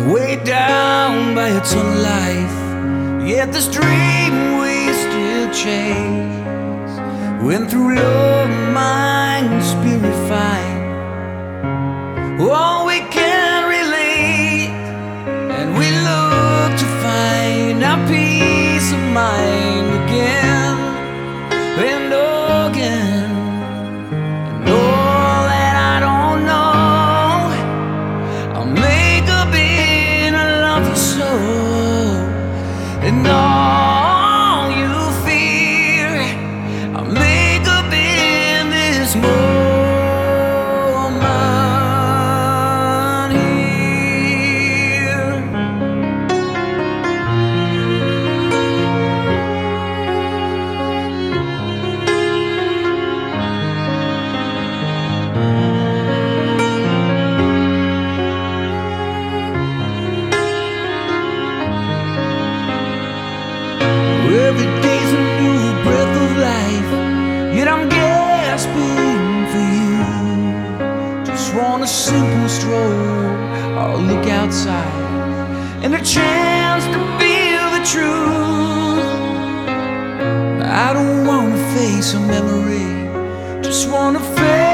way down by eternal life. Yet this dream we still chase, when through love, mind, spirit fight, oh, we can relate, and we look to find our peace of mind again and again. And all that I don't know, I'll make up in a loving soul. And all you fear, I'll make up in this moment here. Every day's a new breath of life, yet I'm gasping for you. Just want a simple stroll, I'll look outside, and a chance to feel the truth. I don't wanna face a memory, just wanna face